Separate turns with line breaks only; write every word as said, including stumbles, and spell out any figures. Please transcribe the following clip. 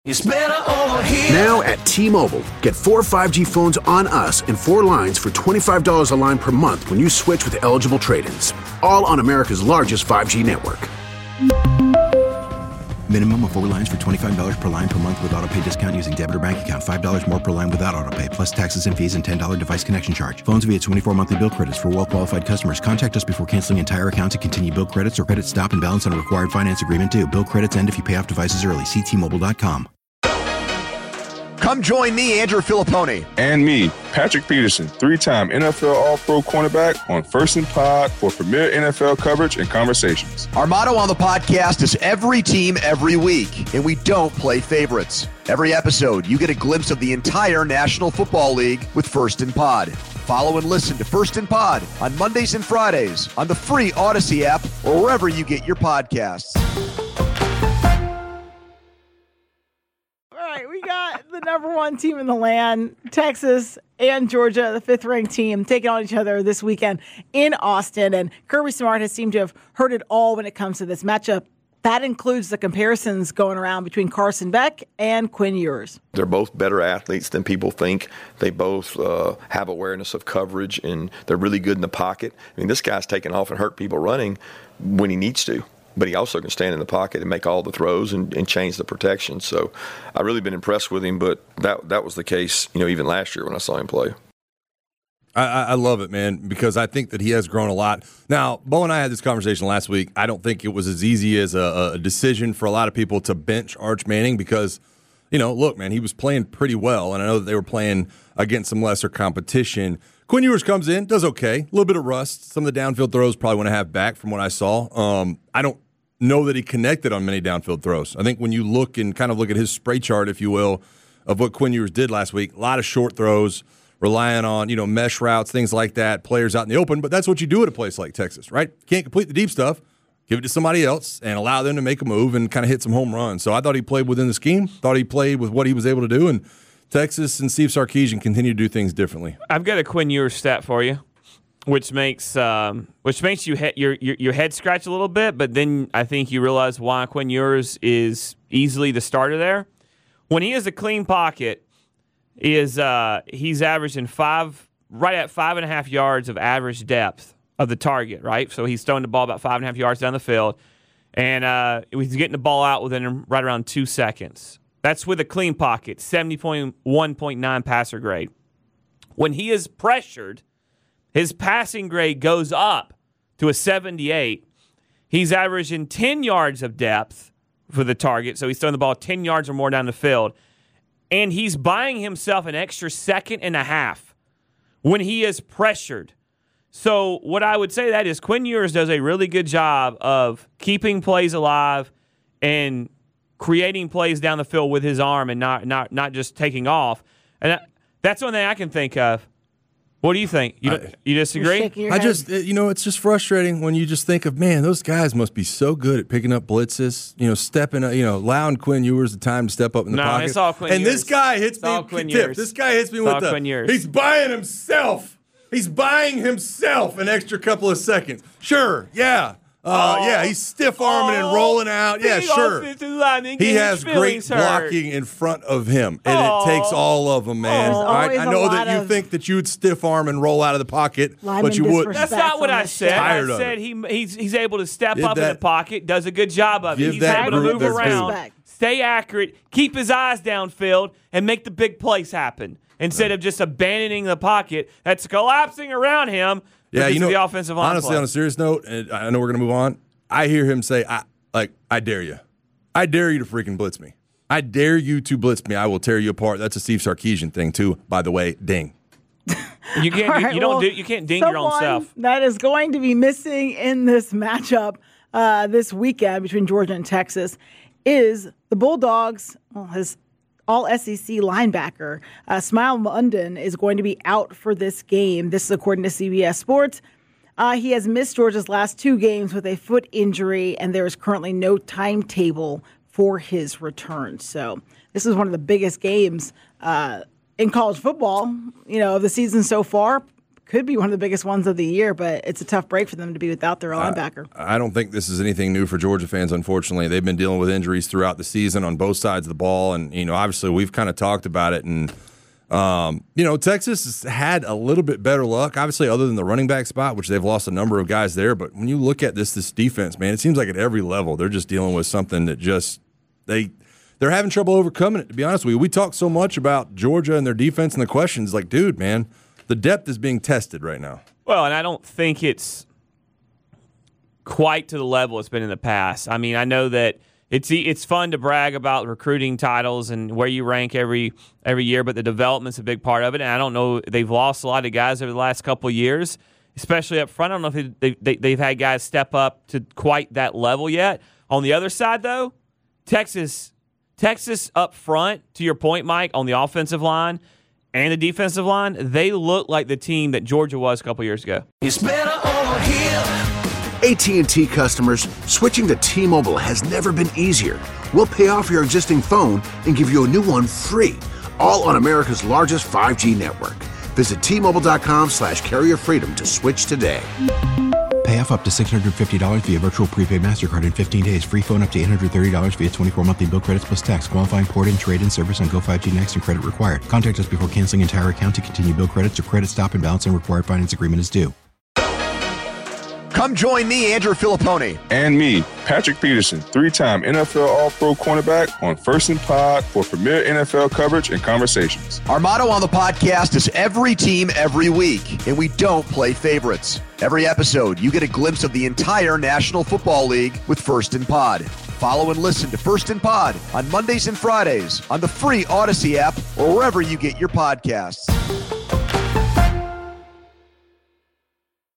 It's better over here.
Now at T-Mobile, get four five G phones on us and four lines for twenty-five dollars a line per month when you switch with eligible trade-ins. All on America's largest five G network.
Minimum of four lines for twenty-five dollars per line per month with autopay discount using debit or bank account. five dollars more per line without autopay, plus taxes and fees and ten dollars device connection charge. Phones via twenty-four monthly bill credits for well-qualified customers. Contact us before canceling entire account to continue bill credits or credit stop and balance on a required finance agreement due. Bill credits end if you pay off devices early. See T Mobile dot com.
Come join me, Andrew Filippone.
And me, Patrick Peterson, three-time N F L All-Pro cornerback on First and Pod for premier N F L coverage and conversations.
Our motto on the podcast is every team, every week, and we don't play favorites. Every episode, you get a glimpse of the entire National Football League with First and Pod. Follow and listen to First and Pod on Mondays and Fridays on the free Odyssey app or wherever you get your podcasts.
All right, we got the number one team in the land, Texas and Georgia, the fifth-ranked team, taking on each other this weekend in Austin. And Kirby Smart has seemed to have heard it all when it comes to this matchup. That includes the comparisons going around between Carson Beck and Quinn Ewers.
They're both better athletes than people think. They both uh, have awareness of coverage, and they're really good in the pocket. I mean, this guy's taking off and hurt people running when he needs to. But he also can stand in the pocket and make all the throws and, and change the protection. So I've really been impressed with him, but that that was the case, you know, even last year when I saw him play.
I, I love it, man, because I think that he has grown a lot. Now, Bo and I had this conversation last week. I don't think it was as easy as a, a decision for a lot of people to bench Arch Manning because, you know, look, man, he was playing pretty well, and I know that they were playing against some lesser competition. Quinn Ewers comes in, does okay, a little bit of rust. Some of the downfield throws probably want to have back from what I saw. Um, I don't know that he connected on many downfield throws. I think when you look and kind of look at his spray chart, if you will, of what Quinn Ewers did last week, a lot of short throws, relying on, you know, mesh routes, things like that, players out in the open. But that's what you do at a place like Texas, right? Can't complete the deep stuff. Give it to somebody else and allow them to make a move and kind of hit some home runs. So I thought he played within the scheme, thought he played with what he was able to do, and Texas and Steve Sarkisian continue to do things differently.
I've got a Quinn Ewers stat for you, which makes um, which makes you he- your, your your head scratch a little bit, but then I think you realize why Quinn Ewers is easily the starter there. When he has a clean pocket, is uh, he's averaging five right at five and a half yards of average depth of the target, right? So he's throwing the ball about five and a half yards down the field, and uh, he's getting the ball out within right around two seconds. That's with a clean pocket, seventy-one point nine passer grade. When he is pressured, his passing grade goes up to a seventy-eight. He's averaging ten yards of depth for the target, so he's throwing the ball ten yards or more down the field. And he's buying himself an extra second and a half when he is pressured. So what I would say that is Quinn Ewers does a really good job of keeping plays alive and creating plays down the field with his arm and not not not just taking off. And that, that's one thing I can think of. What do you think? You,
I,
you disagree?
I just, you know, it's just frustrating when you just think of, man, those guys must be so good at picking up blitzes, you know, stepping, you know, allowing Quinn Ewers the time to step up in the
no,
pocket.
It's all Quinn
and
Ewers.
this guy hits
it's
me,
all Quinn
tip,
Ewers.
this guy hits me
it's
with
all
the,
Quinn Ewers.
He's buying himself. He's buying himself an extra couple of seconds. Sure, yeah. Uh,
oh,
yeah, he's stiff-arming
oh,
and rolling out. Yeah, sure.
He
has great
hurt.
blocking in front of him, and
oh.
it takes all of them, man.
Oh.
All right? I know that you
of
think that you would stiff-arm and roll out of the pocket, but you wouldn't.
That's not what I said.
Tired
I
of
said
it.
he he's he's able to step
Give
up in
that-
the pocket, does a good job of it.
give
He's
that
able to
group
move
their
around,
respect.
stay accurate, keep his eyes downfield, and make the big plays happen instead of just abandoning the pocket that's collapsing around him.
Yeah,
because
you know,
of the offensive line
honestly,
play.
on a serious note, and I know we're going to move on, I hear him say, I like, I dare you. I dare you to freaking blitz me. I dare you to blitz me. I will tear you apart. That's a Steve Sarkisian thing, too, by the way. Ding.
You can't.
All
You,
right,
you don't
well,
do. You can't ding your own
someone
self.
That is going to be missing in this matchup uh, this weekend between Georgia and Texas is the Bulldogs. Well, his all S E C linebacker uh, Smile London is going to be out for this game. This is according to C B S Sports. Uh, he has missed Georgia's last two games with a foot injury, and there is currently no timetable for his return. So this is one of the biggest games uh, in college football, you know, of the season so far. could be one of the biggest ones of the year, but it's a tough break for them to be without their linebacker.
I, I don't think this is anything new for Georgia fans, unfortunately. They've been dealing with injuries throughout the season on both sides of the ball, and, you know, obviously we've kind of talked about it, and, um, you know, Texas has had a little bit better luck, obviously, other than the running back spot, which they've lost a number of guys there, but when you look at this this defense, man, it seems like at every level they're just dealing with something that just they they're having trouble overcoming it, to be honest with you. We talk so much about Georgia and their defense and the questions, like, dude, man, the depth is being tested right now.
Well, and I don't think it's quite to the level it's been in the past. I mean, I know that it's it's fun to brag about recruiting titles and where you rank every every year, but the development's a big part of it. And I don't know, they've lost a lot of guys over the last couple of years, especially up front. I don't know if they, they, they've had guys step up to quite that level yet. On the other side, though, Texas Texas up front, to your point, Mike, on the offensive line and the defensive line, they look like the team that Georgia was a couple years ago.
It's better over here. A T and T customers, switching to T-Mobile has never been easier. We'll pay off your existing phone and give you a new one free, all on America's largest five G network. Visit T-Mobile.com slash carrier freedom to switch today.
Pay off up to six hundred fifty dollars via virtual prepaid MasterCard in fifteen days. Free phone up to eight hundred thirty dollars via twenty-four monthly bill credits plus tax. Qualifying port-in, trade-in service on Go five G Next and credit required. Contact us before canceling entire account to continue bill credits or credit stop and balance and required finance agreement is due.
Come join me, Andrew Filippone.
And me, Patrick Peterson, three-time N F L All-Pro cornerback on First and Pod for premier N F L coverage and conversations.
Our motto on the podcast is every team, every week, and we don't play favorites. Every episode, you get a glimpse of the entire National Football League with First and Pod. Follow and listen to First and Pod on Mondays and Fridays on the free Odyssey app or wherever you get your podcasts.